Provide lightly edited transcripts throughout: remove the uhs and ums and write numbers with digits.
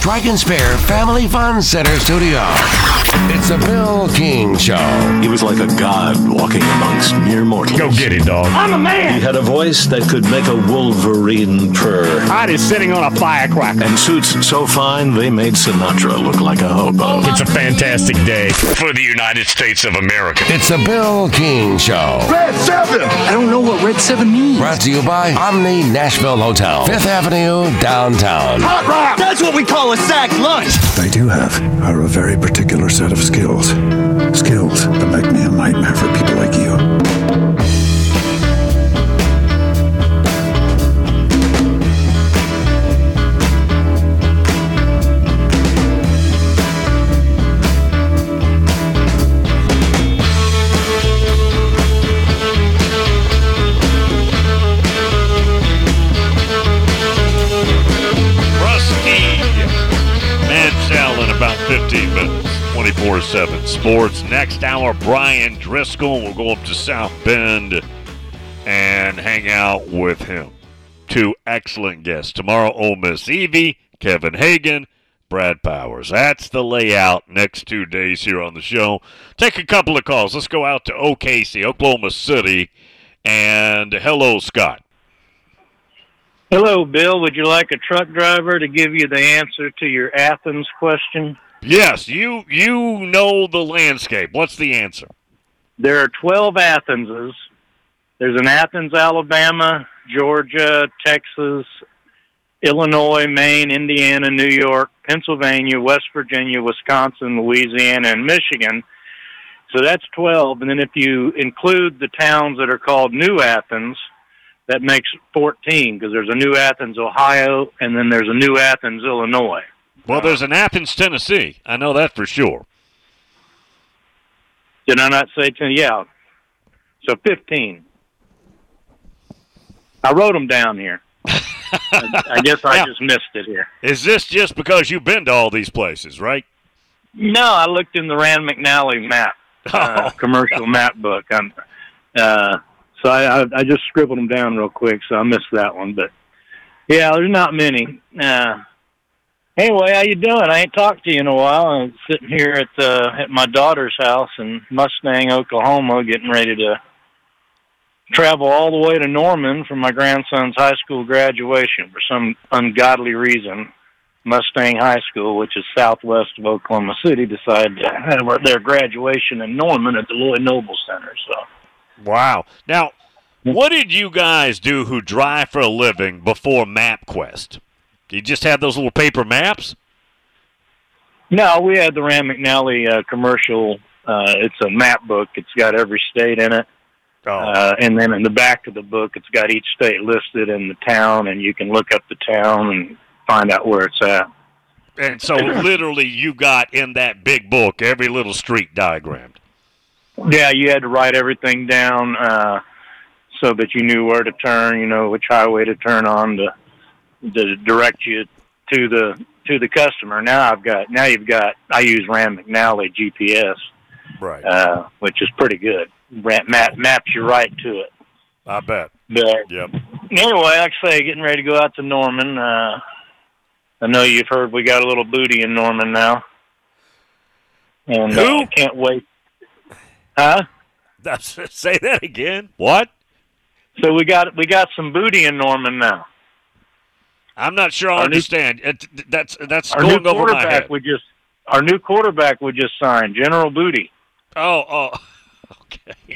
Strike and Spare Family Fun Center studio. It's a Bill King Show. He was like a god walking amongst mere mortals. Go get it, dog. I'm a man. He had a voice that could make a wolverine purr. Hot is sitting on a firecracker. And suits so fine they made Sinatra look like a hobo. It's a fantastic day for the United States of America. It's a Bill King Show. Red 7. I don't know what Red 7 means. Brought to you by Omni Nashville Hotel, 5th Avenue, downtown. Hot rock. That's what we call a sack lunch. I do have a very particular set of skills. Skills that make me a nightmare for people like you. In about 15 minutes, 24/7 Sports. Next hour, Brian Driscoll. We'll go up to South Bend and hang out with him. Two excellent guests. Tomorrow, Ole Miss Evie, Kevin Hagan, Brad Powers. That's the layout next 2 days here on the show. Take a couple of calls. Let's go out to OKC, Oklahoma City. And hello, Scott. Hello, Bill. Would you like a truck driver to give you the answer to your Athens question? Yes, you know the landscape. What's the answer? There are 12 Athenses. There's an Athens, Alabama, Georgia, Texas, Illinois, Maine, Indiana, New York, Pennsylvania, West Virginia, Wisconsin, Louisiana, and Michigan. So that's 12. And then if you include the towns that are called New Athens, that makes 14, because there's a New Athens, Ohio, and then there's a New Athens, Illinois. Well, there's an Athens, Tennessee. I know that for sure. Did I not say 10? Yeah. So 15. I wrote them down here. I guess I just missed it here. Is this just because you've been to all these places, right? No, I looked in the Rand McNally map, commercial map book. So I just scribbled them down real quick, so I missed that one. But, yeah, there's not many. Anyway, how you doing? I ain't talked to you in a while. I'm sitting here at my daughter's house in Mustang, Oklahoma, getting ready to travel all the way to Norman for my grandson's high school graduation for some ungodly reason. Mustang High School, which is southwest of Oklahoma City, decided to have their graduation in Norman at the Lloyd Noble Center, so... Wow. Now, what did you guys do who drive for a living before MapQuest? You just have those little paper maps? No, we had the Rand McNally commercial. It's a map book. It's got every state in it. And then in the back of the book, it's got each state listed in the town, and you can look up the town and find out where it's at. And so literally you got in that big book every little street diagrammed. Yeah, you had to write everything down so that you knew where to turn, which highway to turn on to direct you to the customer. Now I use Rand McNally GPS, right? Which is pretty good. Maps you right to it. I bet. But yep. Anyway, like I say, getting ready to go out to Norman. I know you've heard we got a little booty in Norman now, and I can't wait. Huh? Say that again. What? So we got some booty in Norman now. I'm not sure I understand. That's our going new over my head. Our new quarterback we just signed, General Booty. Oh, okay.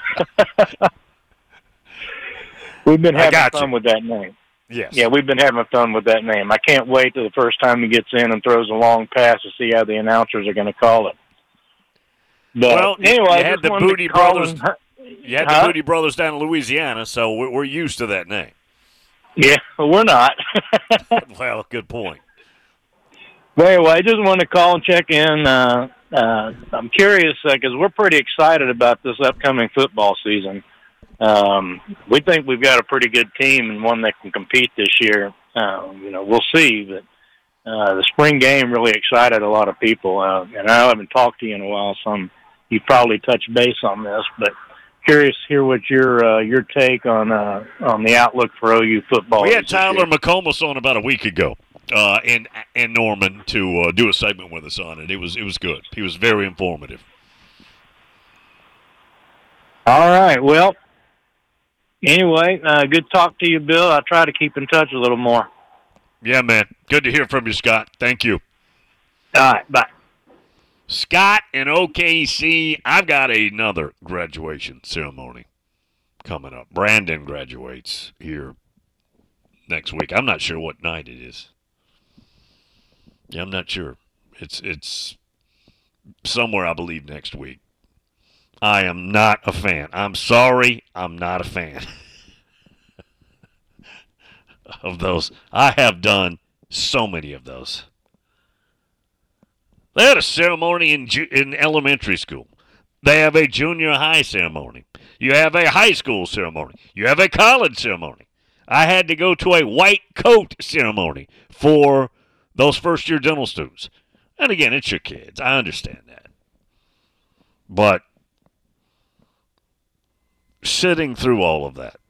We've been having fun with that name. Yes. Yeah, we've been having fun with that name. I can't wait till the first time he gets in and throws a long pass to see how the announcers are going to call it. But well, anyway, you had the Booty Brothers. You had the Booty Brothers down in Louisiana, so we're used to that name. Yeah, well, we're not. Well, good point. But anyway, I just wanted to call and check in. I'm curious because we're pretty excited about this upcoming football season. We think we've got a pretty good team and one that can compete this year. We'll see, but the spring game really excited a lot of people. And I haven't talked to you in a while, so you probably touched base on this, but curious to hear what your take on the outlook for OU football. We had Tyler McComas on about a week ago. in Norman to do a segment with us on it. It was good. He was very informative. All right. Well, anyway, good talk to you, Bill. I try to keep in touch a little more. Yeah, man. Good to hear from you, Scott. Thank you. All right. Bye. Scott in OKC. I've got another graduation ceremony coming up. Brandon graduates here next week. I'm not sure what night it is. Yeah, I'm not sure. It's somewhere, I believe, next week. I am not a fan. I'm sorry, I'm not a fan of those. I have done so many of those. They had a ceremony in elementary school. They have a junior high ceremony. You have a high school ceremony. You have a college ceremony. I had to go to a white coat ceremony for those first-year dental students. And again, it's your kids. I understand that. But sitting through all of that,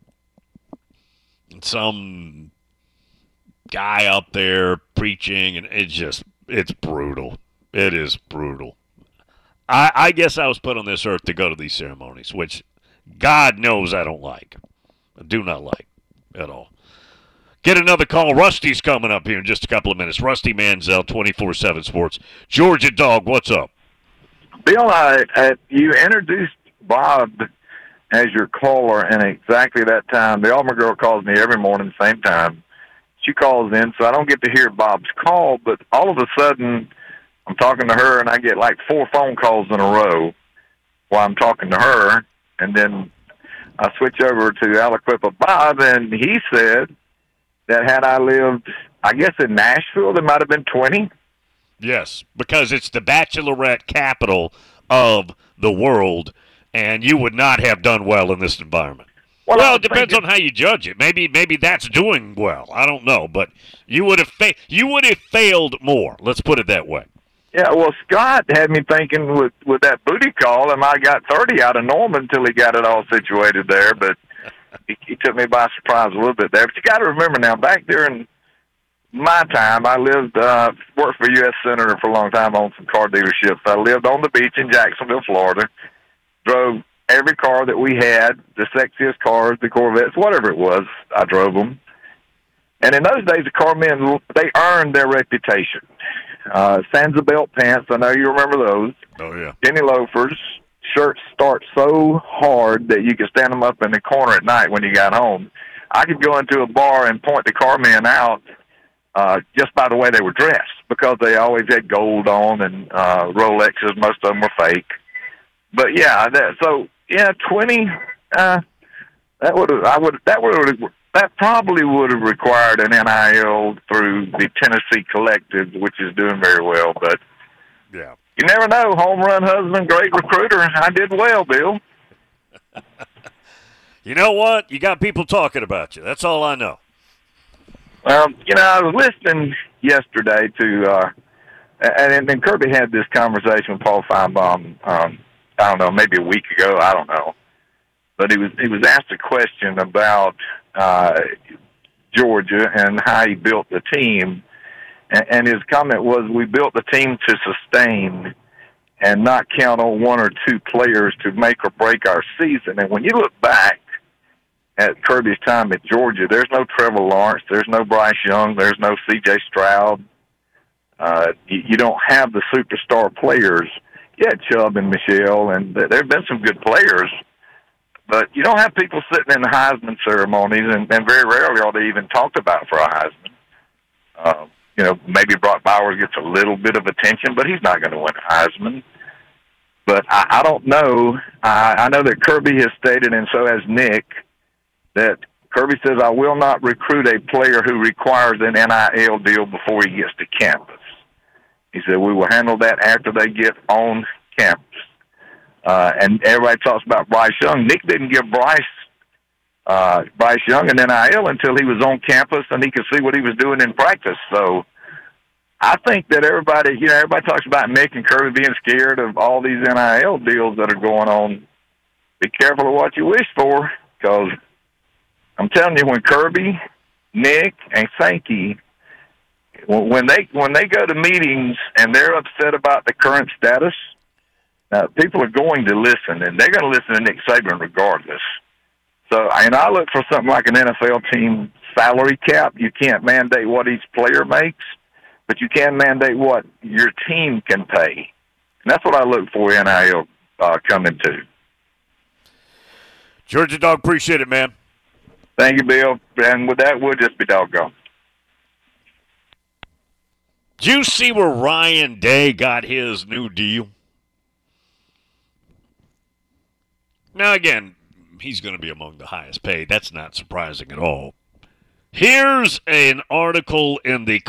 some guy up there preaching, and it's brutal. It is brutal. I guess I was put on this earth to go to these ceremonies, which God knows I don't like. I do not like at all. Get another call. Rusty's coming up here in just a couple of minutes. Rusty Mansell, 24/7 Sports. Georgia Dog, what's up? Bill, you introduced Bob as your caller, and exactly that time, the Auburn girl calls me every morning, same time. She calls in, so I don't get to hear Bob's call, but all of a sudden, I'm talking to her, and I get like 4 phone calls in a row while I'm talking to her, and then I switch over to Aliquippa Bob, and he said that had I lived, I guess, in Nashville, there might have been 20. Yes, because it's the bachelorette capital of the world, and you would not have done well in this environment. Well, it depends on how you judge it. Maybe that's doing well. I don't know, but you would have failed more. Let's put it that way. Yeah, well, Scott had me thinking with that booty call, and I got 30 out of Norman until he got it all situated there, but he took me by surprise a little bit there. But you got to remember now, back during my time, I worked for U.S. Senator for a long time, owned some car dealerships. I lived on the beach in Jacksonville, Florida, drove every car that we had, the sexiest cars, the Corvettes, whatever it was, I drove them. And in those days, the car men, they earned their reputation. Sansa belt pants, I know you remember those. Oh, yeah. Penny loafers, shirts start so hard that you could stand them up in the corner at night when you got home. I could go into a bar and point the car men out just by the way they were dressed, because they always had gold on and Rolexes. Most of them were fake. But yeah, 20. That probably would have required an NIL through the Tennessee Collective, which is doing very well. But yeah, you never know. Home run husband, great recruiter. I did well, Bill. You know what? You got people talking about you. That's all I know. Well, I was listening yesterday to, and Kirby had this conversation with Paul Feinbaum, I don't know, maybe a week ago, I don't know. But he was asked a question about Georgia and how he built the team. And his comment was, we built the team to sustain and not count on 1 or 2 players to make or break our season. And when you look back at Kirby's time at Georgia, there's no Trevor Lawrence, there's no Bryce Young, there's no C.J. Stroud. You don't have the superstar players. You had Chubb and Michelle, and there have been some good players, but you don't have people sitting in the Heisman ceremonies, and very rarely are they even talked about for a Heisman. Maybe Brock Bowers gets a little bit of attention, but he's not going to win a Heisman. But I don't know. I know that Kirby has stated, and so has Nick, that Kirby says, I will not recruit a player who requires an NIL deal before he gets to campus. He said, we will handle that after they get on campus. And everybody talks about Bryce Young. Nick didn't give Bryce Young an NIL until he was on campus and he could see what he was doing in practice. So I think that everybody talks about Nick and Kirby being scared of all these NIL deals that are going on. Be careful of what you wish for, because I'm telling you, when Kirby, Nick, and Sankey when they go to meetings and they're upset about the current status, people are going to listen, and they're going to listen to Nick Saban regardless. So, and I look for something like an NFL team salary cap. You can't mandate what each player makes, but you can mandate what your team can pay. And that's what I look for NIL coming to. Georgia Dog, appreciate it, man. Thank you, Bill. And with that, we'll just be doggone. Did you see where Ryan Day got his new deal? Now, again, he's going to be among the highest paid. That's not surprising at all. Here's an article in the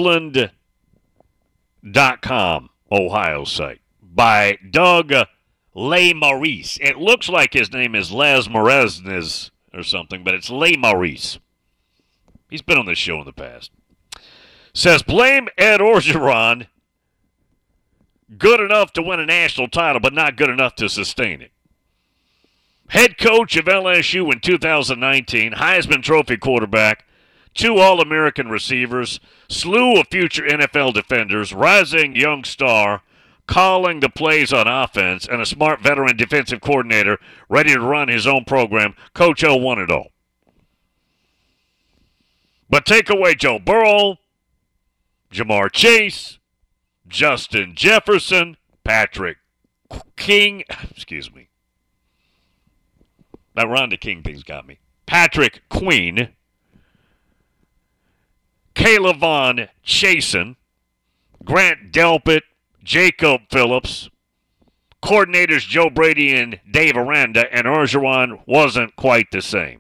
Cleveland.com Ohio site by Doug Lesmerises. It looks like his name is Lesmerises or something, but it's Lesmerises. He's been on this show in the past. Says, blame Ed Orgeron. Good enough to win a national title, but not good enough to sustain it. Head coach of LSU in 2019, Heisman Trophy quarterback, 2 All-American receivers, slew of future NFL defenders, rising young star, calling the plays on offense, and a smart veteran defensive coordinator ready to run his own program. Coach O won it all. But take away Joe Burrow, Jamar Chase, Justin Jefferson, Patrick King, that Rhonda King thing's got me. Patrick Queen, Caleb Von Chasen, Grant Delpit, Jacob Phillips, coordinators Joe Brady and Dave Aranda, and Orgeron wasn't quite the same.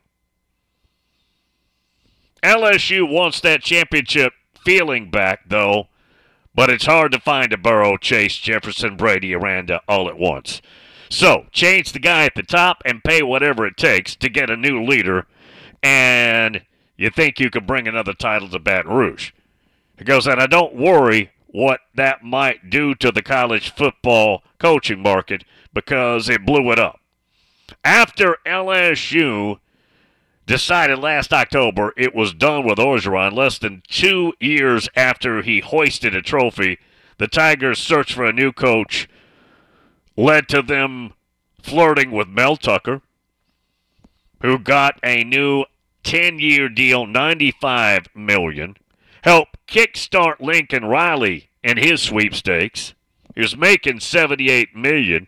LSU wants that championship feeling back, though, but it's hard to find a Burrow, Chase, Jefferson, Brady, Aranda all at once. So, change the guy at the top and pay whatever it takes to get a new leader, and you think you could bring another title to Baton Rouge. He goes, and I don't worry what that might do to the college football coaching market because it blew it up. After LSU decided last October it was done with Orgeron, less than 2 years after he hoisted a trophy, the Tigers' search for a new coach led to them flirting with Mel Tucker, who got a new 10-year deal, $95 million, helped kickstart Lincoln Riley in his sweepstakes. He was making $78 million,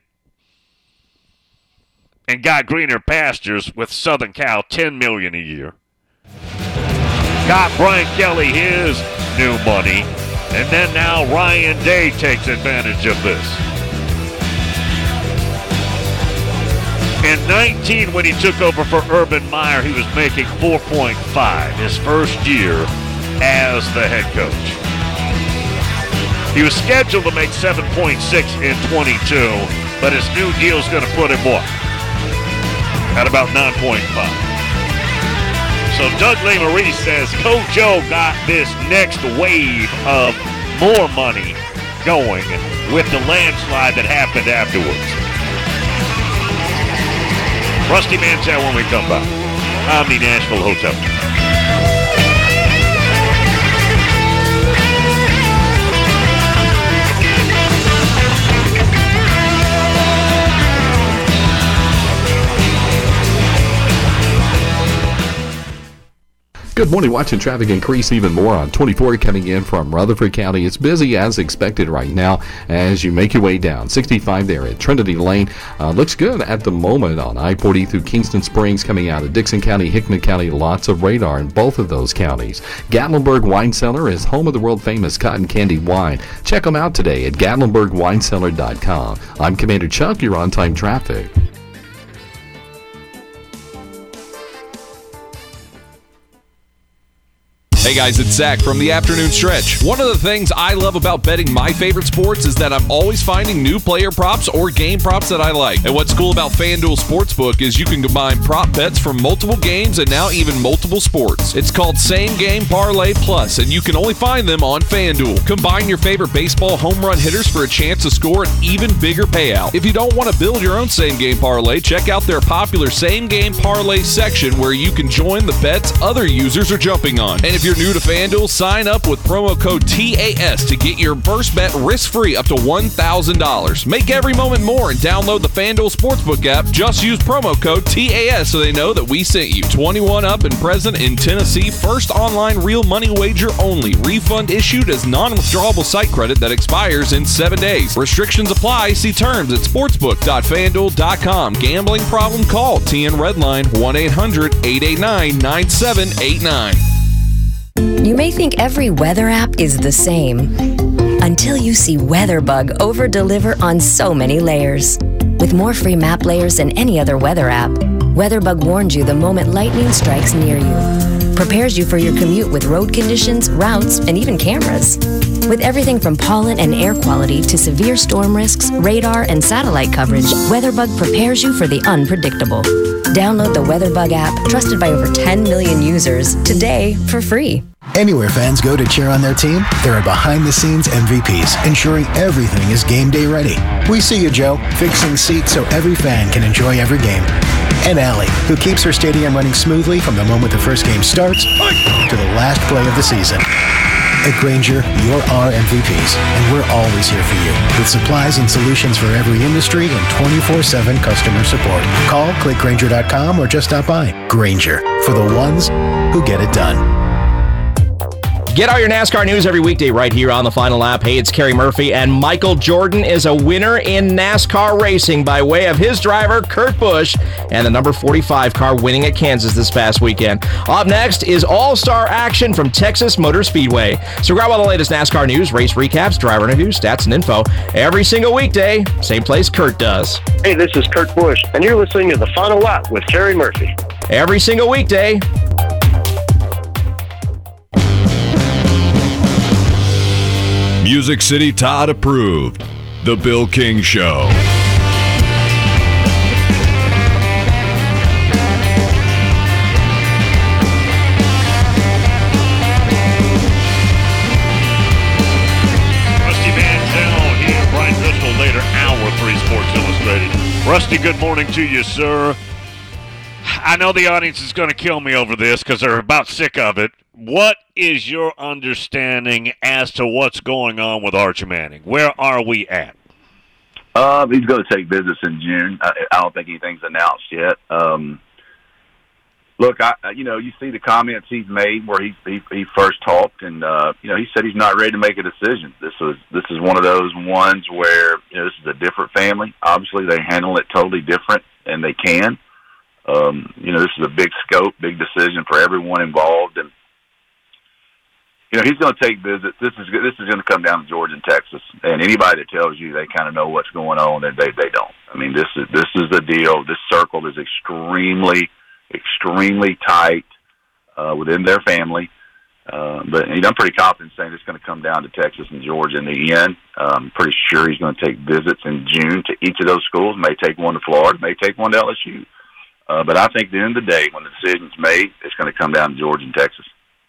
and got greener pastures with Southern Cal, $10 million a year. Got Brian Kelly his new money, and then now Ryan Day takes advantage of this. In 19, when he took over for Urban Meyer, he was making $4.5 his first year as the head coach. He was scheduled to make $7.6 in 22, but his new deal is going to put him what? At about 9.5. So Doug Lesmerises says Coach O got this next wave of more money going with the landslide that happened afterwards. Rusty Mansell when we come back. Omni Nashville Hotel. Good morning. Watching traffic increase even more on 24 coming in from Rutherford County. It's busy as expected right now as you make your way down. 65 there at Trinity Lane. Looks good at the moment on I-40 through Kingston Springs coming out of Dixon County, Hickman County. Lots of radar in both of those counties. Gatlinburg Wine Cellar is home of the world-famous cotton candy wine. Check them out today at GatlinburgWineCellar.com. I'm Commander Chuck. You're on time traffic. Hey guys, it's Zach from the Afternoon Stretch. One of the things I love about betting my favorite sports is that I'm always finding new player props or game props that I like. And what's cool about FanDuel Sportsbook is you can combine prop bets from multiple games and now even multiple sports. It's called Same Game Parlay Plus, and you can only find them on FanDuel. Combine your favorite baseball home run hitters for a chance to score an even bigger payout. If you don't want to build your own Same Game Parlay, check out their popular Same Game Parlay section where you can join the bets other users are jumping on. And if you're you're new to FanDuel, sign up with promo code TAS to get your first bet risk-free up to $1,000. Make every moment more and download the FanDuel Sportsbook app. Just use promo code TAS so they know that we sent you. 21 up and present in Tennessee. First online real money wager only. Refund issued as non-withdrawable site credit that expires in 7 days. Restrictions apply. See terms at sportsbook.fanduel.com. Gambling problem? Call TN Redline 1-800-889-9789. You may think every weather app is the same until you see WeatherBug over-deliver on so many layers. With more free map layers than any other weather app, WeatherBug warns you the moment lightning strikes near you, prepares you for your commute with road conditions, routes, and even cameras. With everything from pollen and air quality to severe storm risks, radar, and satellite coverage, WeatherBug prepares you for the unpredictable. Download the WeatherBug app, trusted by over 10 million users, today for free. Anywhere fans go to cheer on their team, there are behind-the-scenes MVPs ensuring everything is game day ready. We see you, Joe, fixing seats so every fan can enjoy every game. And Allie, who keeps her stadium running smoothly from the moment the first game starts to the last play of the season. At Grainger, you're our MVPs, and we're always here for you with supplies and solutions for every industry and 24/7 customer support. Call, click Grainger.com, or just stop by. Grainger, for the ones who get it done. Get all your NASCAR news every weekday right here on The Final Lap. Hey, it's Kerry Murphy, and Michael Jordan is a winner in NASCAR racing by way of his driver, Kurt Busch, and the number 45 car winning at Kansas this past weekend. Up next is all-star action from Texas Motor Speedway. So grab all the latest NASCAR news, race recaps, driver interviews, stats, and info every single weekday, same place Kurt does. Hey, this is Kurt Busch, and you're listening to The Final Lap with Kerry Murphy. Every single weekday. Music City Todd approved. The Bill King Show. Rusty Manziel here, Brian Driscoll later, hour 3 Sports Illustrated. Rusty, good morning to you, sir. I know the audience is going to kill me over this because they're about sick of it. What is your understanding as to what's going on with Arch Manning? Where are we at? He's going to take visits in June. I don't think anything's announced yet. Look, you see the comments he's made where he first talked, and he said he's not ready to make a decision. This is one of those ones where this is a different family. Obviously, they handle it totally different, and they can. This is a big scope, big decision for everyone involved, and he's going to take visits. This is going to come down to Georgia and Texas, and anybody that tells you they kind of know what's going on, they don't. I mean, this is the deal. This circle is extremely, extremely tight within their family. But I'm pretty confident saying it's going to come down to Texas and Georgia in the end. I'm pretty sure he's going to take visits in June to each of those schools. May take one to Florida, may take one to LSU. But I think at the end of the day, when the decision's made, it's going to come down to Georgia and Texas.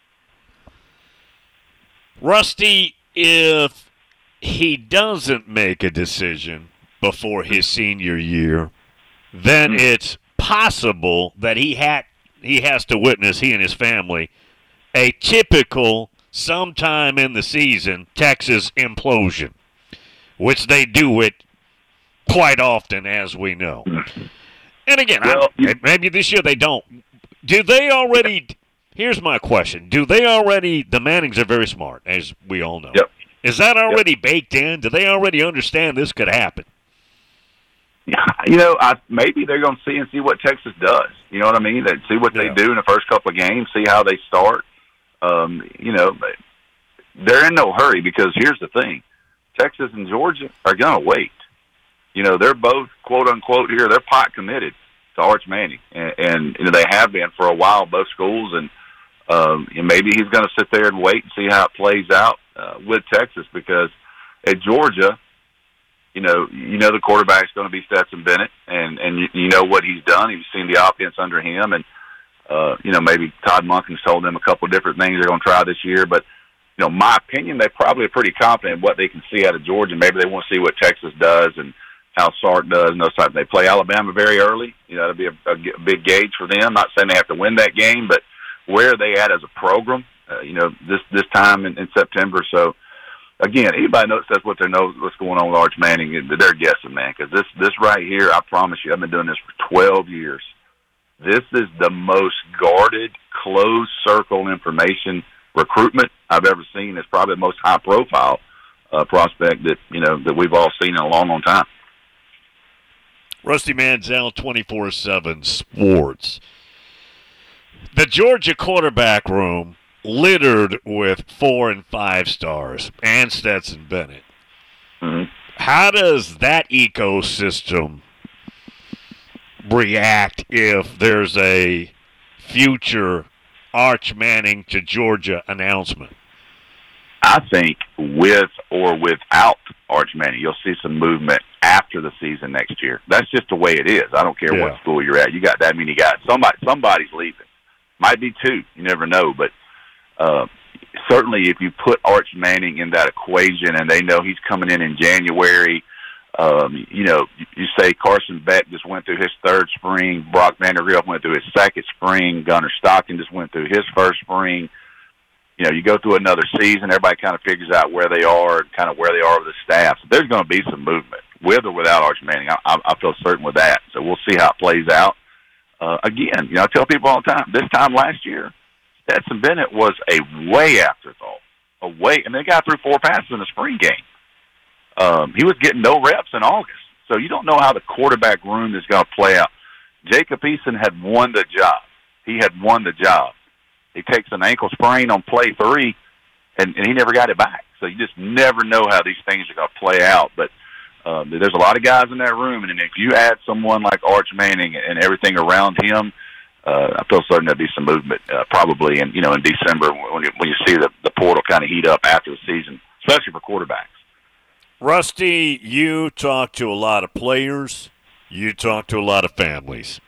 Rusty, if he doesn't make a decision before his senior year, then it's possible that he has to witness, he and his family, a typical sometime in the season Texas implosion, which they do it quite often, as we know. And again, maybe this year they don't. Do they already? Here's my question. Do they already, the Mannings are very smart, as we all know. Yep. Is that already baked in? Do they already understand this could happen? Maybe they're going to see what Texas does. You know what I mean? They see what they do in the first couple of games, see how they start. They're in no hurry because here's the thing. Texas and Georgia are going to wait. They're both, quote unquote, here, they're pot committed to Arch Manning. And they have been for a while, both schools. And maybe he's going to sit there and wait and see how it plays out with Texas, because at Georgia, the quarterback's going to be Stetson Bennett, and you know what he's done. You've seen the offense under him, and maybe Todd Monken's told them a couple of different things they're going to try this year. But my opinion, they probably are pretty confident in what they can see out of Georgia. Maybe they want to see what Texas does and how Sark does and those types. They play Alabama very early. That'll be a big gauge for them. Not saying they have to win that game, but where are they at as a program? this time in September. So, again, anybody says what they know what's going on with Arch Manning, they're guessing, man, because this right here, I promise you, I've been doing this for 12 years. This is the most guarded, closed circle information recruitment I've ever seen. It's probably the most high profile prospect that we've all seen in a long, long time. Rusty Mansell, 24/7 Sports. The Georgia quarterback room littered with 4 and 5 stars and Stetson Bennett. Mm-hmm. How does that ecosystem react if there's a future Arch Manning to Georgia announcement? I think with or without Arch Manning, you'll see some movement after the season next year. That's just the way it is. I don't care what school you're at. You got that many guys. Somebody's leaving. Might be 2. You never know. But certainly if you put Arch Manning in that equation and they know he's coming in January, you say Carson Beck just went through his 3rd spring. Brock Vandergriff went through his 2nd spring. Gunnar Stockton just went through his 1st spring. You go through another season, everybody kind of figures out where they are and kind of where they are with the staff. So there's going to be some movement, with or without Arch Manning. I feel certain with that. So we'll see how it plays out. Again, I tell people all the time, this time last year, Stetson Bennett was a way afterthought. And they got through 4 passes in the spring game. He was getting no reps in August. So you don't know how the quarterback room is going to play out. Jacob Eason had won the job. He had won the job. He takes an ankle sprain on play 3, and he never got it back. So you just never know how these things are going to play out. But there's a lot of guys in that room, and if you add someone like Arch Manning and everything around him, I feel certain there'll be some movement probably in December when you see the portal kind of heat up after the season, especially for quarterbacks. Rusty, you talk to a lot of players. You talk to a lot of families.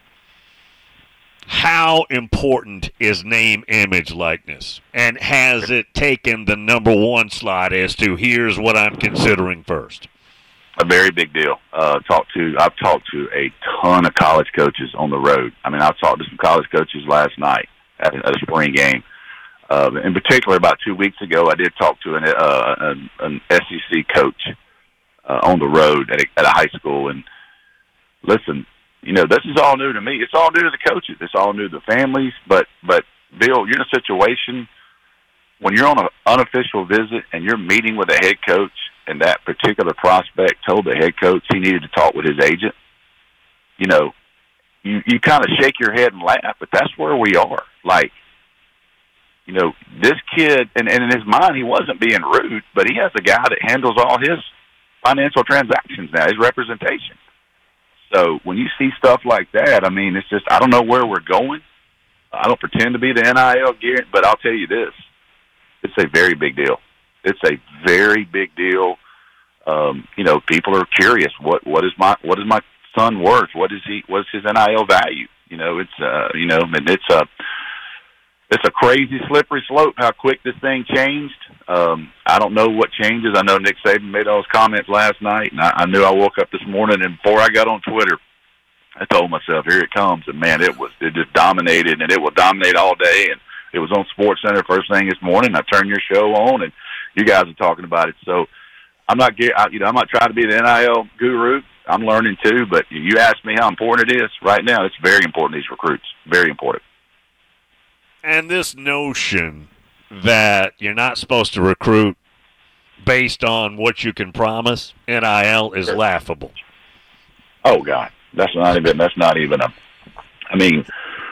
How important is name, image, likeness? And has it taken the number 1 slot as to here's what I'm considering first? A very big deal. I've talked to a ton of college coaches on the road. I mean, I've talked to some college coaches last night at a spring game. In particular, about 2 weeks ago, I did talk to an SEC coach on the road at a high school. And listen, this is all new to me. It's all new to the coaches. It's all new to the families. But Bill, you're in a situation when you're on an unofficial visit and you're meeting with a head coach, and that particular prospect told the head coach he needed to talk with his agent. You kind of shake your head and laugh, but that's where we are. Like, this kid, and in his mind, he wasn't being rude, but he has a guy that handles all his financial transactions now, his representation. So when you see stuff like that, I mean, it's just, I don't know where we're going. I don't pretend to be the NIL gear, but I'll tell you this. It's a very big deal. It's a very big deal. People are curious. What is my son worth? What's his NIL value? It's a crazy slippery slope how quick this thing changed. I don't know what changes. I know Nick Saban made all those comments last night, and I knew I woke up this morning, and before I got on Twitter, I told myself, here it comes. And, man, it just dominated, and it will dominate all day. And it was on SportsCenter first thing this morning. I turned your show on, and you guys are talking about it. So I'm not trying to be the NIL guru. I'm learning too, but you ask me how important it is right now. It's very important, these recruits. Very important. And this notion that you're not supposed to recruit based on what you can promise, NIL, is laughable. Oh God, that's not even a. I mean,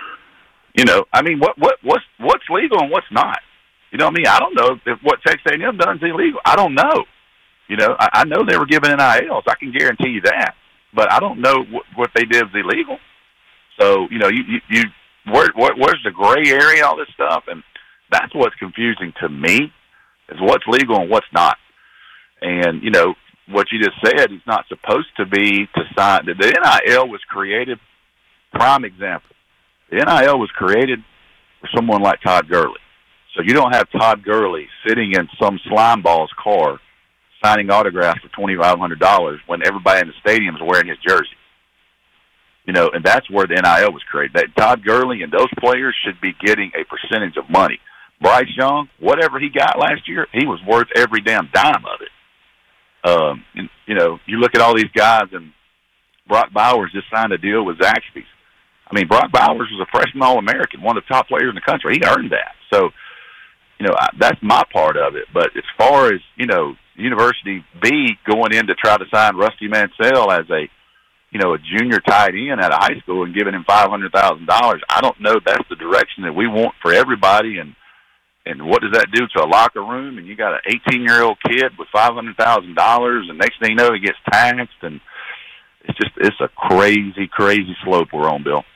what's legal and what's not. You know what I mean? I don't know if what Texas A&M done is illegal. I don't know. I know they were giving NILs. I can guarantee you that. But I don't know what they did was illegal. So, where's the gray area, all this stuff? And that's what's confusing to me, is what's legal and what's not. And, what you just said, it's not supposed to be to sign. The NIL was created, prime example. The NIL was created for someone like Todd Gurley. So you don't have Todd Gurley sitting in some slimeball's car signing autographs for $2,500 when everybody in the stadium is wearing his jersey. And that's where the NIL was created. That Todd Gurley and those players should be getting a percentage of money. Bryce Young, whatever he got last year, he was worth every damn dime of it. And, you know, you look at all these guys, and Brock Bowers just signed a deal with Zaxby's. I mean, Brock Bowers was a freshman All-American, one of the top players in the country. He earned that. So, you know, that's my part of it. But as far as, you know, University B going in to try to sign Rusty Mansell as a, you know, a junior tight end at a high school and giving him $500,000, I don't know that's the direction that we want for everybody. And what does that do to a locker room? And you got an 18-year-old kid with $500,000, and next thing you know, he gets taxed. And it's a crazy, crazy slope we're on, Bill.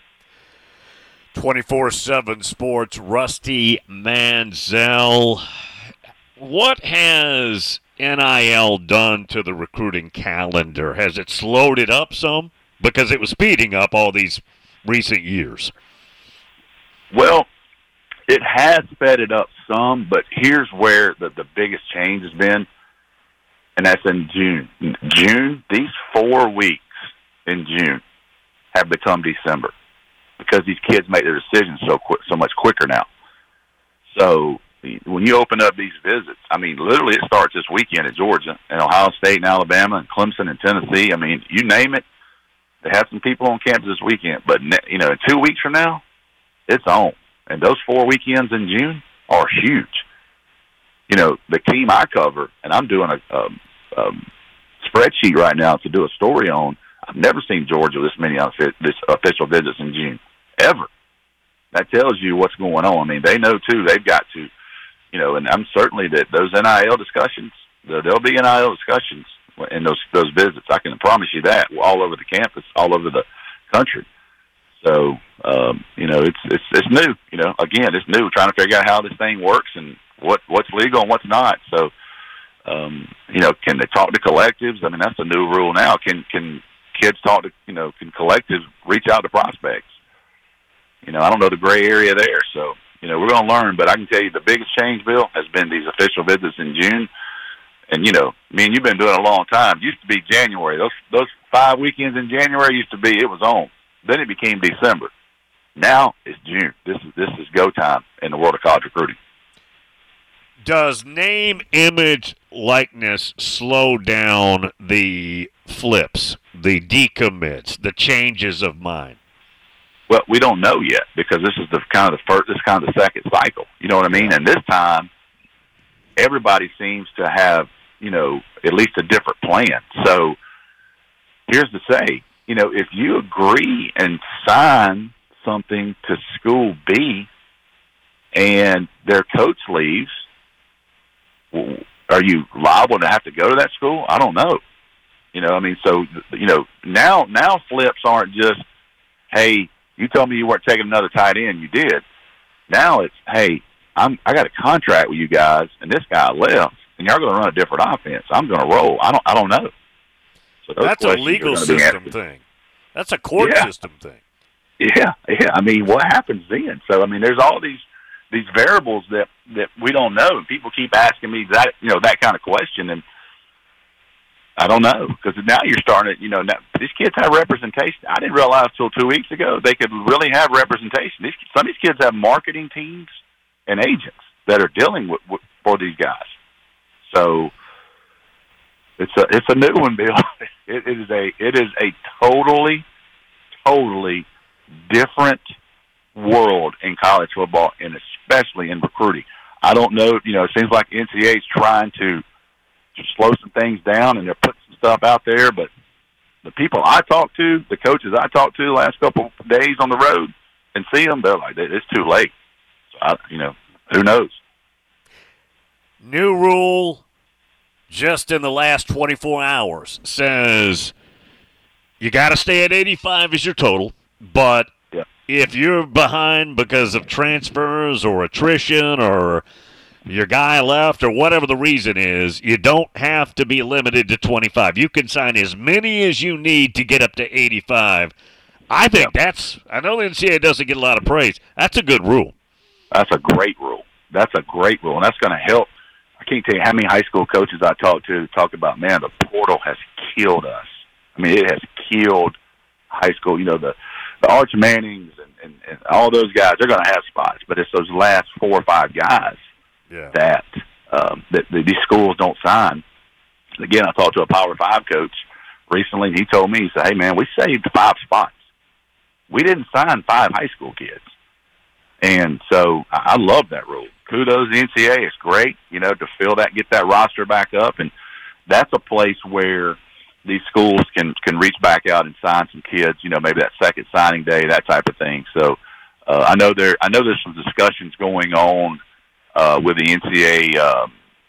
24/7 Sports, Rusty Mansell. What has NIL done to the recruiting calendar? Has it slowed it up some? Because it was speeding up all these recent years. Well, it has sped it up some, but here's where the biggest change has been, and that's in June. These 4 weeks in June have become December because these kids make their decisions so much quicker now. So when you open up these visits, I mean, literally it starts this weekend at Georgia and Ohio State and Alabama and Clemson and Tennessee. I mean, you name it, they have some people on campus this weekend. But, you know, in 2 weeks from now, it's on. And those 4 weekends in June are huge. You know, the team I cover, and I'm doing a spreadsheet right now to do a story on, I've never seen Georgia with this many official visits in June, ever. That tells you what's going on. I mean, they know, too, they've got to, you know, and I'm certainly that those NIL discussions, there'll be NIL discussions in those visits. I can promise you that, all over the campus, all over the country. So, you know, it's new. You know, again, it's new, trying to figure out how this thing works and what's legal and what's not. So, you know, can they talk to collectives? I mean, that's a new rule now. Can kids talk to, you know, can collectives reach out to prospects? You know, I don't know the gray area there. So, you know, we're going to learn. But I can tell you the biggest change, Bill, has been these official visits in June. And, you know, me and you've been doing it a long time. It used to be January. Those 5 weekends in January used to be, it was on. Then it became December. Now it's June. This is go time in the world of college recruiting. Does name, image, likeness slow down the flips, the decommits, the changes of mind? Well, we don't know yet because this is the second cycle. You know what I mean? And this time, everybody seems to have, you know, at least a different plan. So here's the say, you know, if you agree and sign something to school B and their coach leaves, are you liable to have to go to that school? I don't know. You know, I mean, so, you know, now flips aren't just, hey, you told me you weren't taking another tight end. You did. Now it's, hey, I got a contract with you guys, and this guy left, and y'all going to run a different offense. I'm going to roll. I don't know. So that's a legal system thing. That's a court system thing. Yeah. I mean, what happens then? So, I mean, there's all these variables that we don't know, and people keep asking me that, you know, that kind of question, and I don't know, because now you're starting to, you know, now, these kids have representation. I didn't realize till 2 weeks ago they could really have representation. Some of these kids have marketing teams and agents that are dealing with for these guys. So it's a new one, Bill. It is a totally different world in college football, and especially in recruiting. I don't know, you know, it seems like NCAA is trying to slow some things down, and they're putting some stuff out there, but the people I talk to, the coaches I talked to the last couple of days on the road and see them, they're like, it's too late. So, you know, who knows? New rule just in the last 24 hours says you got to stay at 85 as your total, but if you're behind because of transfers or attrition or your guy left or whatever the reason is, you don't have to be limited to 25. You can sign as many as you need to get up to 85. I think I know the NCAA doesn't get a lot of praise. That's a good rule. That's a great rule. And that's going to help. I can't tell you how many high school coaches I talk about, man, the portal has killed us. I mean, it has killed high school. You know, the Arch Mannings and all those guys, they're going to have spots, but it's those last 4 or 5 guys that these schools don't sign. Again, I talked to a Power 5 coach recently, and he told me, he said, hey, man, we saved 5 spots. We didn't sign 5 high school kids. And so I love that rule. Kudos to the NCAA. It's great, to fill that, get that roster back up. And that's a place where these schools can reach back out and sign some kids, maybe that second signing day, that type of thing. So I know there's some discussions going on with the NCAA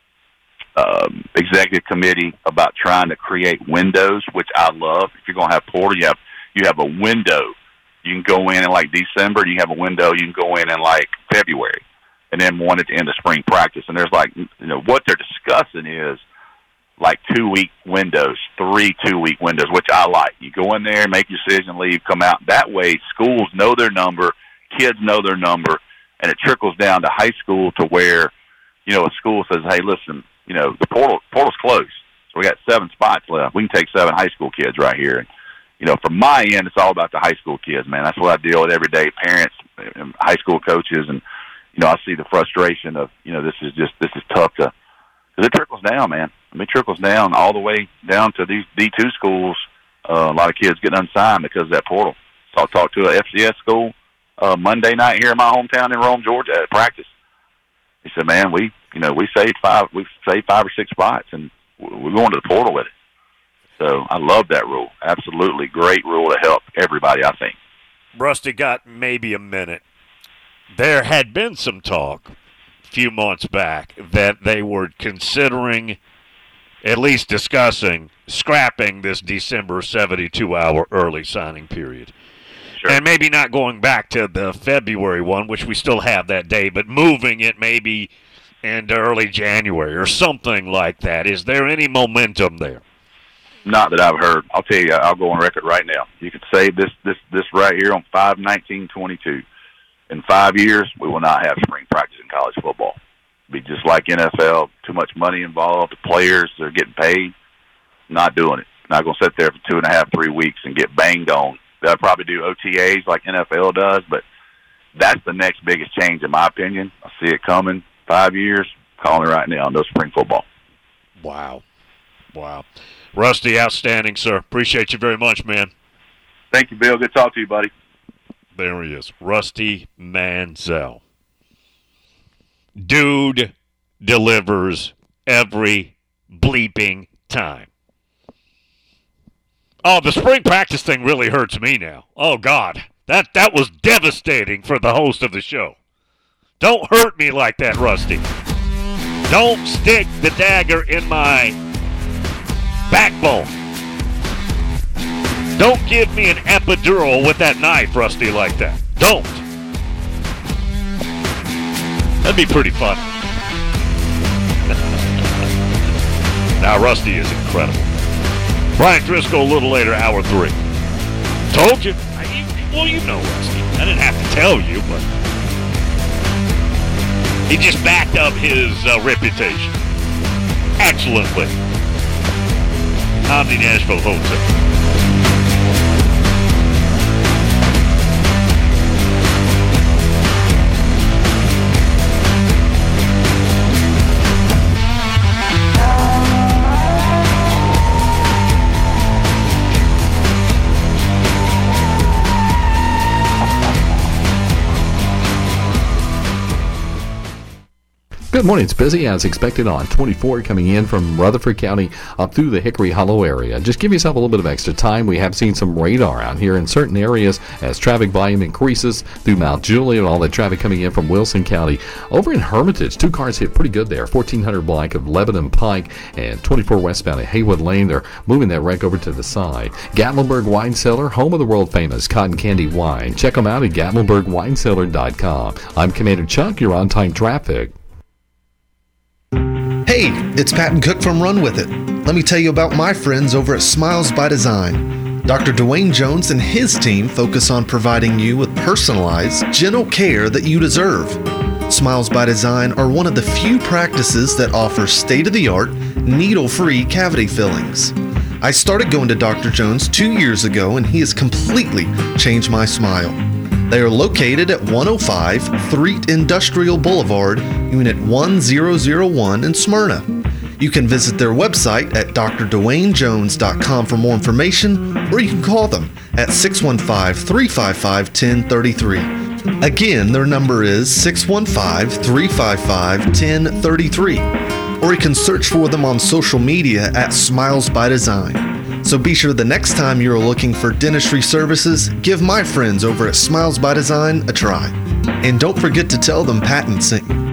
executive committee about trying to create windows, which I love. If you're going to have portal, you have a window. You can go in like December, and you have a window. You can go in like February, and then one at the end of spring practice. And there's what they're discussing is like 2-week windows, 3 2-week windows, which I like. You go in there, make your decision, leave, come out. That way, schools know their number, kids know their number, and it trickles down to high school to where, a school says, hey, listen, the portal's closed. So we got 7 spots left. We can take 7 high school kids right here. And, from my end, it's all about the high school kids, man. That's what I deal with every day, parents and high school coaches. And, I see the frustration of, this is tough because it trickles down, man. It trickles down all the way down to these D2 schools. A lot of kids get unsigned because of that portal. So I talked to an FCS school Monday night here in my hometown in Rome, Georgia at practice. He said, man, we saved 5 or 6 spots, and we're going to the portal with it. So I love that rule. Absolutely great rule to help everybody, I think. Rusty, got maybe a minute. There had been some talk a few months back that they were considering, at least discussing, scrapping this December 72-hour early signing period. Sure. And maybe not going back to the February one, which we still have that day, but moving it maybe into early January or something like that. Is there any momentum there? Not that I've heard. I'll tell you, I'll go on record right now. You could say this right here on 5/19/22. In 5 years, we will not have spring practice in college football. It'll be just like NFL, too much money involved. The players, they're getting paid. Not doing it. Not going to sit there for 2.5, 3 weeks and get banged on. They'll probably do OTAs like NFL does, but that's the next biggest change in my opinion. I see it coming. 5 years, calling it right now. No spring football. Wow. Rusty, outstanding, sir. Appreciate you very much, man. Thank you, Bill. Good to talk to you, buddy. There he is, Rusty Mansell. Dude delivers every bleeping time. Oh, the spring practice thing really hurts me now. Oh, God. That was devastating for the host of the show. Don't hurt me like that, Rusty. Don't stick the dagger in my backbone. Don't give me an epidural with that knife, Rusty, like that. Don't. That'd be pretty fun. Now, Rusty is incredible. Brian Driscoll a little later, hour 3. Told you. Well, you know Rusty. I didn't have to tell you, but he just backed up his reputation. Excellently. Omni Nashville Hotel. Good morning. It's busy as expected on 24 coming in from Rutherford County up through the Hickory Hollow area. Just give yourself a little bit of extra time. We have seen some radar out here in certain areas as traffic volume increases through Mount Juliet and all that traffic coming in from Wilson County. Over in Hermitage, 2 cars hit pretty good there. 1400 block of Lebanon Pike and 24 westbound at Haywood Lane. They're moving that wreck over to the side. Gatlinburg Wine Cellar, home of the world famous cotton candy wine. Check them out at GatlinburgWineCellar.com. I'm Commander Chuck. You're on time traffic. Hey, it's Patton Cook from Run With It. Let me tell you about my friends over at Smiles by Design. Dr. Dwayne Jones and his team focus on providing you with personalized, gentle care that you deserve. Smiles by Design are one of the few practices that offer state-of-the-art, needle-free cavity fillings. I started going to Dr. Jones 2 years ago, and he has completely changed my smile. They are located at 105 Threet Industrial Boulevard, Unit 1001 in Smyrna. You can visit their website at drdwaynejones.com for more information, or you can call them at 615-355-1033. Again, their number is 615-355-1033. Or you can search for them on social media at Smiles by Design. So be sure the next time you're looking for dentistry services, give my friends over at Smiles by Design a try. And don't forget to tell them Patton sent you.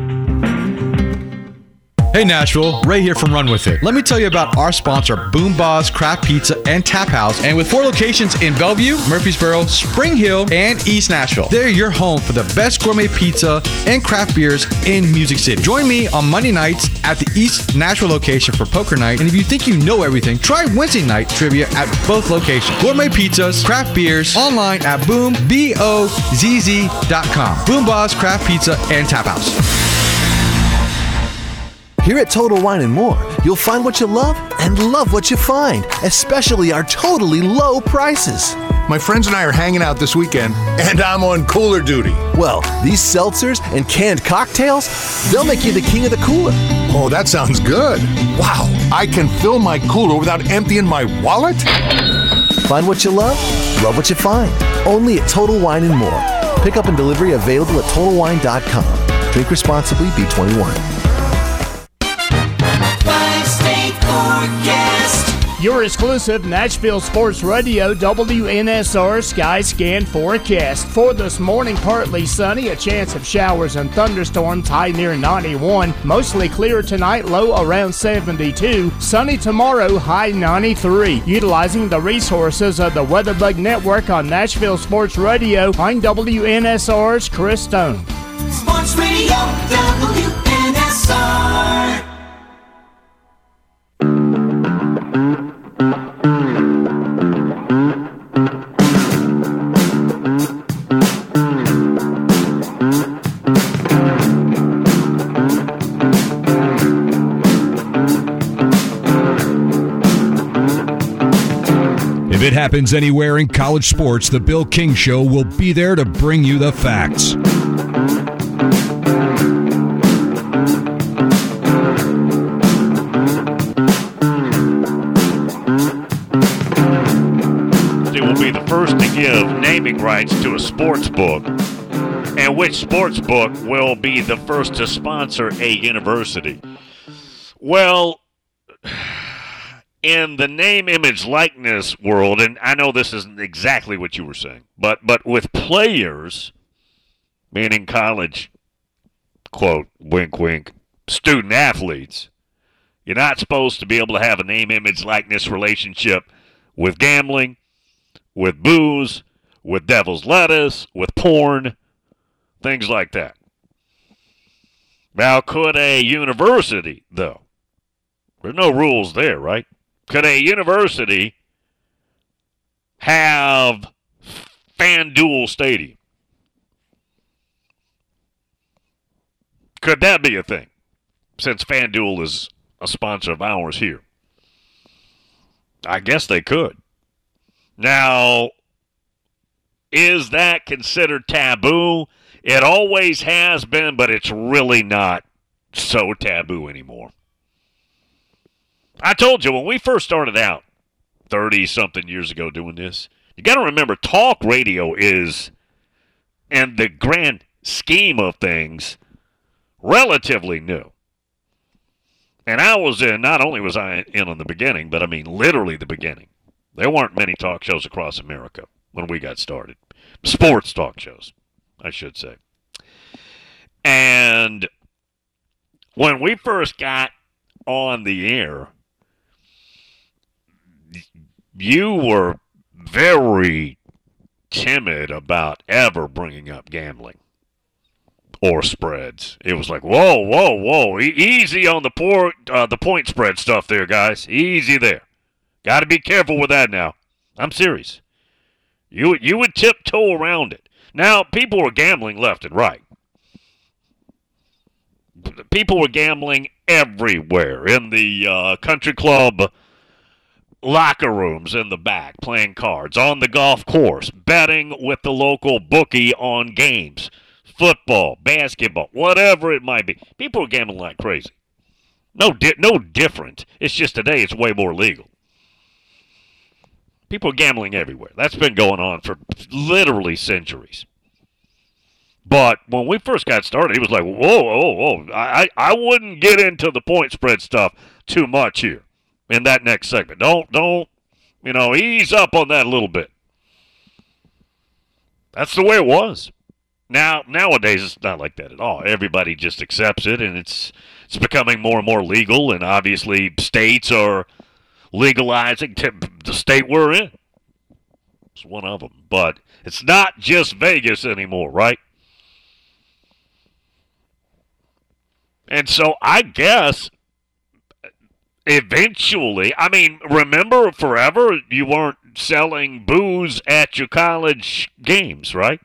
Hey Nashville, Ray here from Run With It. Let me tell you about our sponsor, Boom Boss Craft Pizza and Tap House. And with 4 locations in Bellevue, Murfreesboro, Spring Hill, and East Nashville, they're your home for the best gourmet pizza and craft beers in Music City. Join me on Monday nights at the East Nashville location for poker night. And if you think you know everything, try Wednesday night trivia at both locations. Gourmet pizzas, craft beers, online at BoomBozz.com. Boom Boss Craft Pizza and Tap House. Here at Total Wine & More, you'll find what you love and love what you find, especially our totally low prices. My friends and I are hanging out this weekend, and I'm on cooler duty. Well, these seltzers and canned cocktails, they'll make you the king of the cooler. Oh, that sounds good. Wow, I can fill my cooler without emptying my wallet? Find what you love what you find. Only at Total Wine & More. Pickup and delivery available at TotalWine.com. Drink responsibly, B21. Your exclusive Nashville Sports Radio WNSR Sky Scan forecast. For this morning, partly sunny, a chance of showers and thunderstorms, high near 91. Mostly clear tonight, low around 72. Sunny tomorrow, high 93. Utilizing the resources of the WeatherBug Network on Nashville Sports Radio, I'm WNSR's Chris Stone. Sports Radio WNSR. If it happens anywhere in college sports, the Bill King Show will be there to bring you the facts. They will be the first to give naming rights to a sports book, and which sports book will be the first to sponsor a university. Well, in the name, image, likeness world, and I know this isn't exactly what you were saying, but with players, meaning college, quote, wink, wink, student athletes, you're not supposed to be able to have a name, image, likeness relationship with gambling, with booze, with devil's lettuce, with porn, things like that. Now, could a university, though, there's no rules there, right? Could a university have FanDuel Stadium? Could that be a thing? Since FanDuel is a sponsor of ours here. I guess they could. Now, is that considered taboo? It always has been, but it's really not so taboo anymore. I told you, when we first started out 30-something years ago doing this, you got to remember, talk radio is, in the grand scheme of things, relatively new. And I was in, not only was I in on the beginning, but I mean literally the beginning. There weren't many talk shows across America when we got started. Sports talk shows, I should say. And when we first got on the air, you were very timid about ever bringing up gambling or spreads. It was like, whoa, easy on the point spread stuff there, guys. Easy there. Got to be careful with that now. I'm serious. You would tiptoe around it. Now, people were gambling left and right. People were gambling everywhere. In the country club locker rooms in the back, playing cards, on the golf course, betting with the local bookie on games, football, basketball, whatever it might be. People are gambling like crazy. No different. It's just today it's way more legal. People are gambling everywhere. That's been going on for literally centuries. But when we first got started, he was like, whoa. I wouldn't get into the point spread stuff too much here in that next segment. Don't, ease up on that a little bit. That's the way it was. Nowadays, it's not like that at all. Everybody just accepts it, and it's becoming more and more legal, and obviously states are legalizing the state we're in. It's one of them. But it's not just Vegas anymore, right? And so I guess eventually, remember forever you weren't selling booze at your college games, right?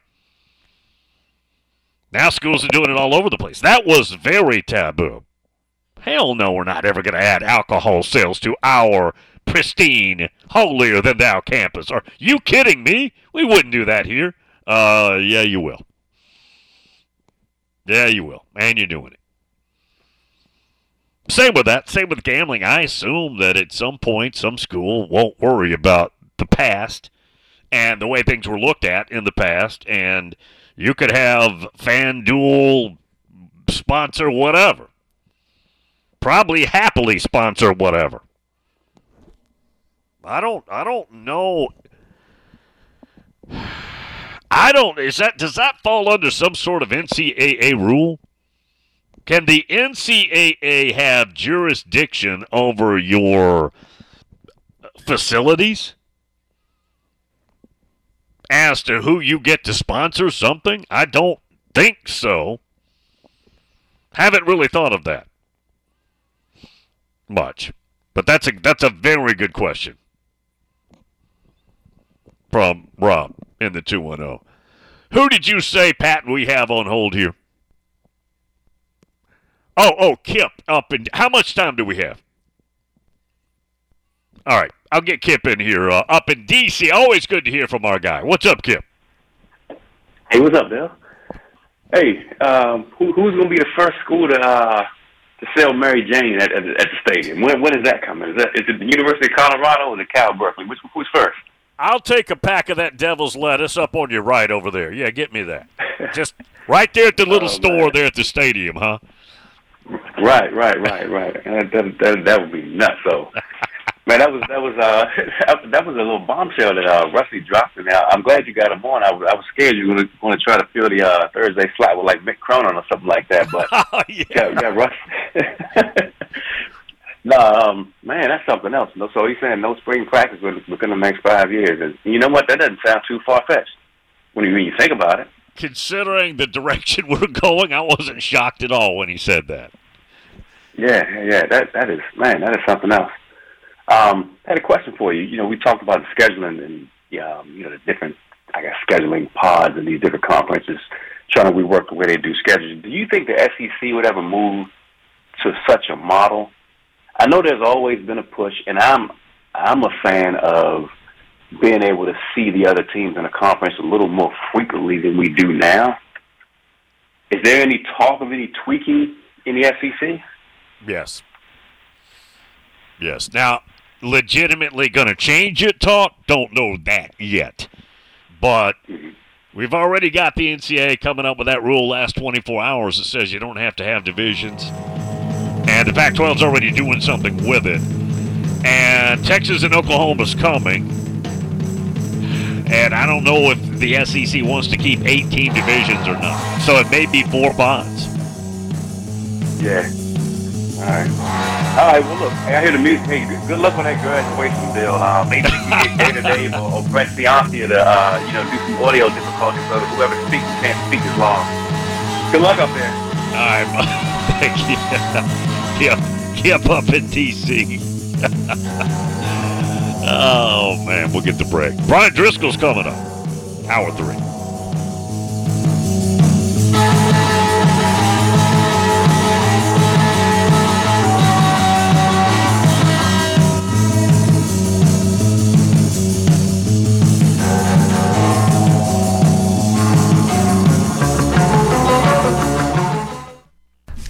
Now schools are doing it all over the place. That was very taboo. Hell no, we're not ever going to add alcohol sales to our pristine, holier-than-thou campus. Are you kidding me? We wouldn't do that here. Yeah, you will. Yeah, you will. And you're doing it. Same with that. Same with gambling. I assume that at some point, some school won't worry about the past and the way things were looked at in the past, and you could have FanDuel sponsor whatever. Probably happily sponsor whatever. I don't know. Does that fall under some sort of NCAA rule? Can the NCAA have jurisdiction over your facilities as to who you get to sponsor something? I don't think so. Haven't really thought of that much. But that's a very good question from Rob in the 210. Who did you say, Pat, we have on hold here? Oh, Kip up in. How much time do we have? All right, I'll get Kip in here up in D.C. Always good to hear from our guy. What's up, Kip? Hey, what's up, Bill? Hey, who's going to be the first school to sell Mary Jane at the stadium? When is that coming? Is it the University of Colorado or the Cal Berkeley? Who's first? I'll take a pack of that devil's lettuce up on your right over there. Yeah, get me that. Just right there at the little store there at the stadium, huh? Right. That would be nuts. So, man, that was a little bombshell that Rusty dropped in there. I'm glad you got him on. I was scared you were going to try to fill the Thursday slot with like Mick Cronin or something like that. But got Rusty. No, man, that's something else. So he's saying no spring practice within the next 5 years, and you know what? That doesn't sound too far fetched when you think about it. Considering the direction we're going, I wasn't shocked at all when he said that. Yeah, that is something else. I had a question for you. You know, we talked about the scheduling and the different, scheduling pods and these different conferences trying to rework the way they do scheduling. Do you think the SEC would ever move to such a model? I know there's always been a push, and I'm a fan of being able to see the other teams in a conference a little more frequently than we do now. Is there any talk of any tweaking in the SEC? Yes. Now, legitimately going to change it, talk? Don't know that yet. But we've already got the NCAA coming up with that rule last 24 hours that says you don't have to have divisions. And the Pac-12's already doing something with it. And Texas and Oklahoma's coming. And I don't know if the SEC wants to keep 18 divisions or not. So it may be 4 pods. Yeah. All right. Well, look, I hear the music. Hey, good luck on that graduation, Bill. Maybe we can get Gator Dave or Brett Ciancia to, do some audio difficulties so that whoever speaks can't speak as long. Good luck up there. All right. Thank you. Keep up in D.C. Oh, man, we'll get the break. Brian Driscoll's coming up. Hour 3.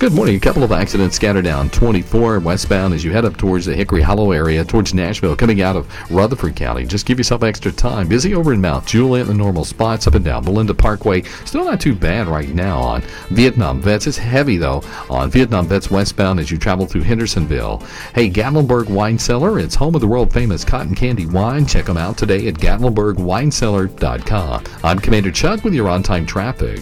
Good morning. A couple of accidents scattered down 24 westbound as you head up towards the Hickory Hollow area, towards Nashville, coming out of Rutherford County. Just give yourself extra time. Busy over in Mount Juliet in the normal spots up and down Belinda Parkway. Still not too bad right now on Vietnam Vets. It's heavy, though, on Vietnam Vets westbound as you travel through Hendersonville. Hey, Gatlinburg Wine Cellar. It's home of the world-famous cotton candy wine. Check them out today at GatlinburgWineCellar.com. I'm Commander Chuck with your on-time traffic.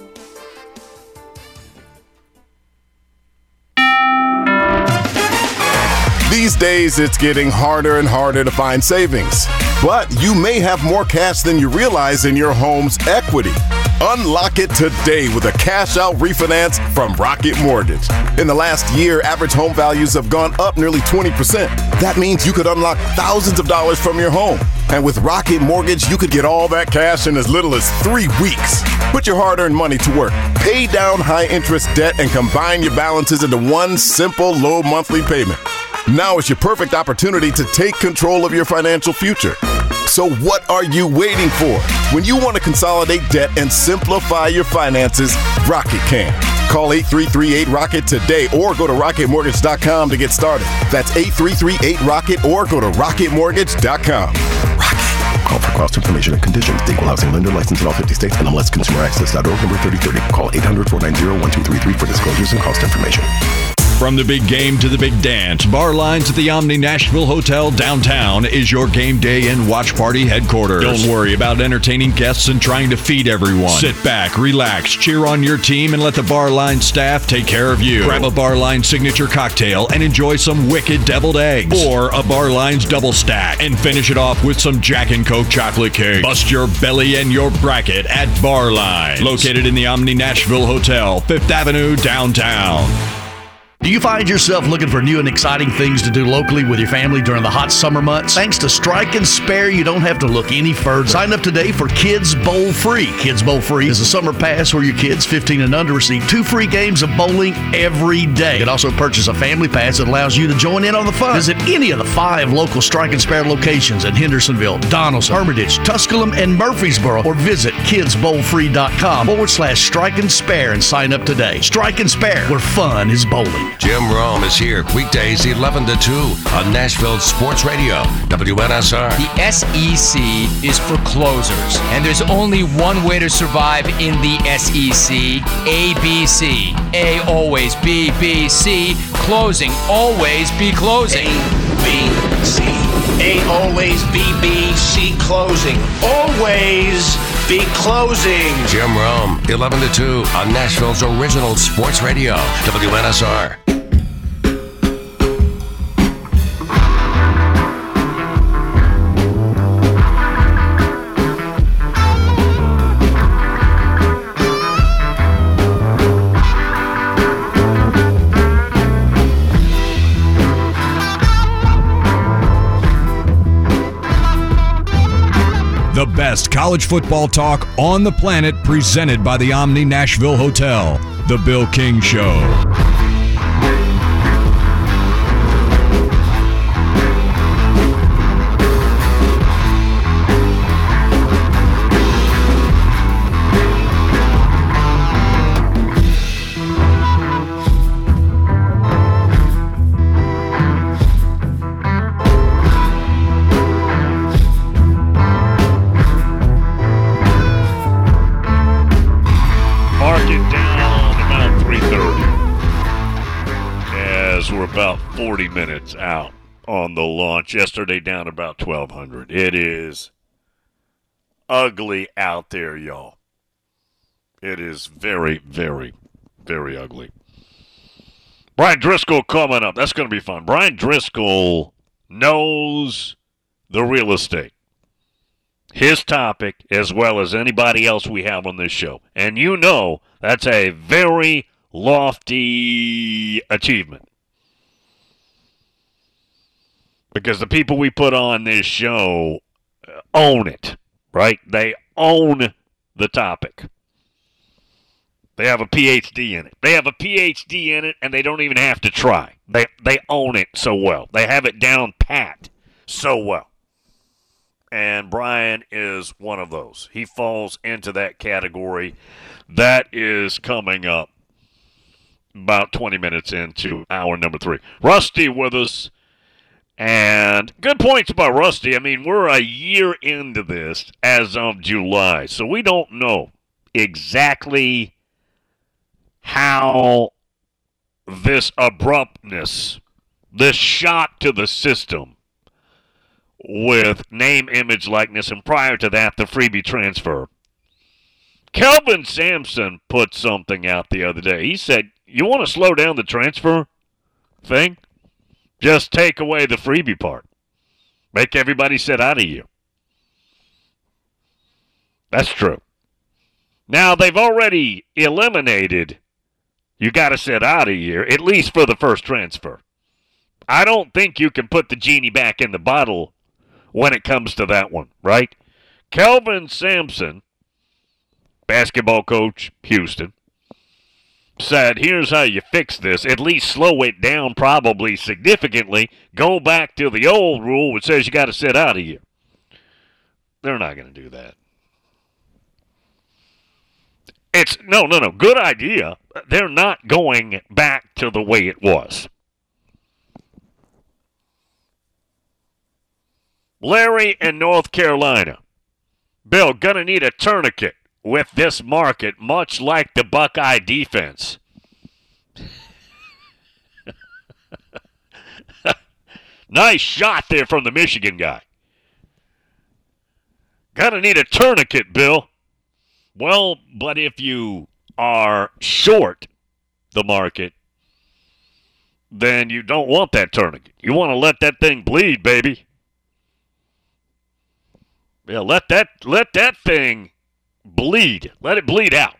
These days, it's getting harder and harder to find savings. But you may have more cash than you realize in your home's equity. Unlock it today with a cash-out refinance from Rocket Mortgage. In the last year, average home values have gone up nearly 20%. That means you could unlock thousands of dollars from your home. And with Rocket Mortgage, you could get all that cash in as little as 3 weeks. Put your hard-earned money to work. Pay down high-interest debt and combine your balances into one simple, low monthly payment. Now is your perfect opportunity to take control of your financial future. So what are you waiting for? When you want to consolidate debt and simplify your finances, Rocket can. Call 8338-ROCKET today or go to rocketmortgage.com to get started. That's 8338-ROCKET or go to rocketmortgage.com. Rocket. Call for cost information and conditions. Equal housing lender license in all 50 states. NMLSconsumeraccess.org number 3030. Call 800-490-1233 for disclosures and cost information. From the big game to the big dance, Bar Lines at the Omni Nashville Hotel downtown is your game day and watch party headquarters. Don't worry about entertaining guests and trying to feed everyone. Sit back, relax, cheer on your team, and let the Bar Lines staff take care of you. Grab a Bar Lines signature cocktail and enjoy some wicked deviled eggs. Or a Bar Lines double stack and finish it off with some Jack and Coke chocolate cake. Bust your belly and your bracket at Bar Lines. Located in the Omni Nashville Hotel, 5th Avenue, downtown. Do you find yourself looking for new and exciting things to do locally with your family during the hot summer months? Thanks to Strike and Spare, you don't have to look any further. Sign up today for Kids Bowl Free. Kids Bowl Free is a summer pass where your kids 15 and under receive 2 free games of bowling every day. You can also purchase a family pass that allows you to join in on the fun. Visit any of the 5 local Strike and Spare locations in Hendersonville, Donaldson, Hermitage, Tusculum, and Murfreesboro, or visit kidsbowlfree.com/Strike and Spare and sign up today. Strike and Spare, where fun is bowling. Jim Rome is here weekdays 11 to 2 on Nashville Sports Radio, WNSR. The SEC is for closers, and there's only one way to survive in the SEC, ABC. A always B, B, C, closing, always be closing. ABC. A always B, B, C, closing, always be closing. Jim Rome, 11 to 2 on Nashville's original sports radio, WNSR. The best college football talk on the planet, presented by the Omni Nashville Hotel. The Bill King Show. About 40 minutes out on the launch. Yesterday down about 1,200. It is ugly out there, y'all. It is very, very, very ugly. Brian Driscoll coming up. That's going to be fun. Brian Driscoll knows the real estate. His topic as well as anybody else we have on this show. And you know that's a very lofty achievement. Because the people we put on this show own it, right? They own the topic. They have a PhD in it. They have a PhD in it, and they don't even have to try. They own it so well. They have it down pat so well. And Brian is one of those. He falls into that category. That is coming up about 20 minutes into hour number 3. Rusty with us. And good points about Rusty. I mean, we're a year into this as of July, so we don't know exactly how this abruptness, this shot to the system with name, image, likeness, and prior to that, the freebie transfer. Kelvin Sampson put something out the other day. He said, you want to slow down the transfer thing? Just take away the freebie part. Make everybody sit out of you. That's true. Now, they've already eliminated you got to sit out a year, at least for the first transfer. I don't think you can put the genie back in the bottle when it comes to that one, right? Kelvin Sampson, basketball coach, Houston, said, here's how you fix this. At least slow it down probably significantly. Go back to the old rule which says you got to sit out a year. They're not going to do that. It's no. Good idea. They're not going back to the way it was. Larry in North Carolina. Bill, gonna need a tourniquet with this market, much like the Buckeye defense. Nice shot there from the Michigan guy. Gonna need a tourniquet, Bill. Well, but if you are short the market, then you don't want that tourniquet. You want to let that thing bleed, baby. Yeah, let that thing bleed. Let it bleed out.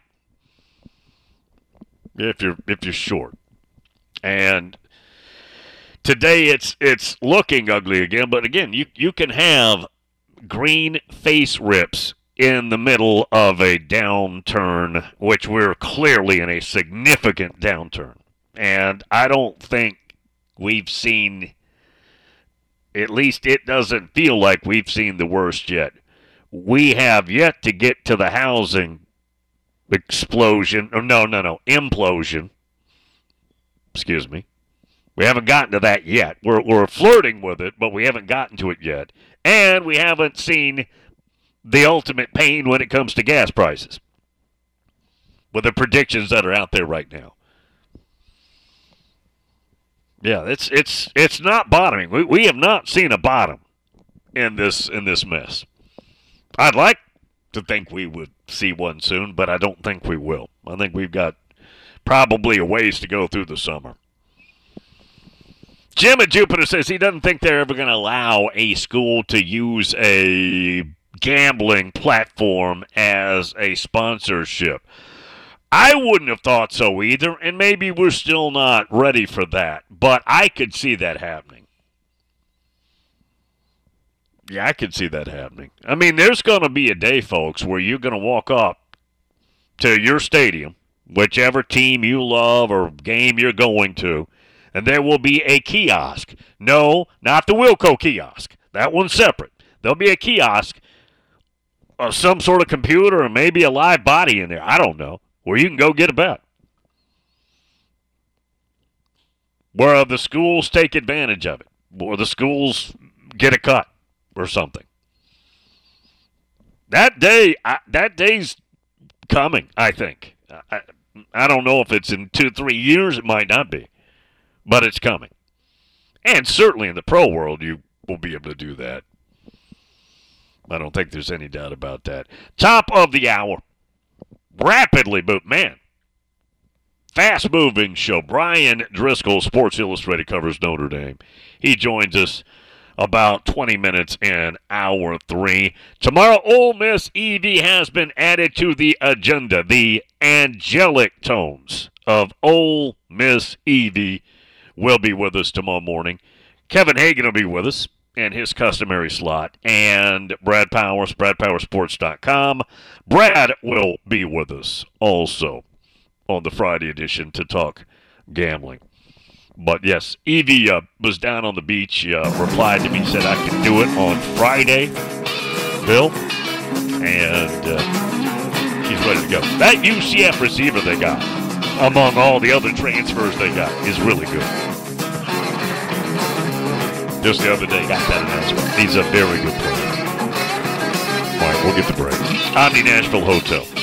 If you're short. And today it's looking ugly again, but again, you can have green face rips in the middle of a downturn, which we're clearly in a significant downturn. And I don't think we've seen, at least it doesn't feel like we've seen the worst yet. We have yet to get to the housing explosion, or implosion. Excuse me. We haven't gotten to that yet. We're flirting with it, but we haven't gotten to it yet. And we haven't seen the ultimate pain when it comes to gas prices with the predictions that are out there right now. Yeah, it's not bottoming. We have not seen a bottom in this mess. I'd like to think we would see one soon, but I don't think we will. I think we've got probably a ways to go through the summer. Jim at Jupiter says he doesn't think they're ever going to allow a school to use a gambling platform as a sponsorship. I wouldn't have thought so either, and maybe we're still not ready for that, but I could see that happening. Yeah, I could see that happening. I mean, there's going to be a day, folks, where you're going to walk up to your stadium, whichever team you love or game you're going to, and there will be a kiosk. No, not the Wilco kiosk. That one's separate. There'll be a kiosk or some sort of computer or maybe a live body in there. I don't know. Where you can go get a bet. Where the schools take advantage of it. Or the schools get a cut or something. That day's coming, I think. I don't know if it's in 2-3 years. It might not be. But it's coming. And certainly in the pro world, you will be able to do that. I don't think there's any doubt about that. Top of the hour. Rapidly, but man, fast-moving show. Brian Driscoll, Sports Illustrated, covers Notre Dame. He joins us about 20 minutes in hour 3. Tomorrow, Ole Miss EV has been added to the agenda. The angelic tones of Ole Miss EV will be with us tomorrow morning. Kevin Hagan will be with us in his customary slot, and Brad Powers, BradPowersports.com. Brad will be with us also on the Friday edition to talk gambling. But yes, Evie was down on the beach, replied to me, said I could do it on Friday, Bill, and she's ready to go. That UCF receiver they got, among all the other transfers they got, is really good. Just the other day, got that announcement. He's a very good player. All right, we'll get the break. Omni Nashville Hotel.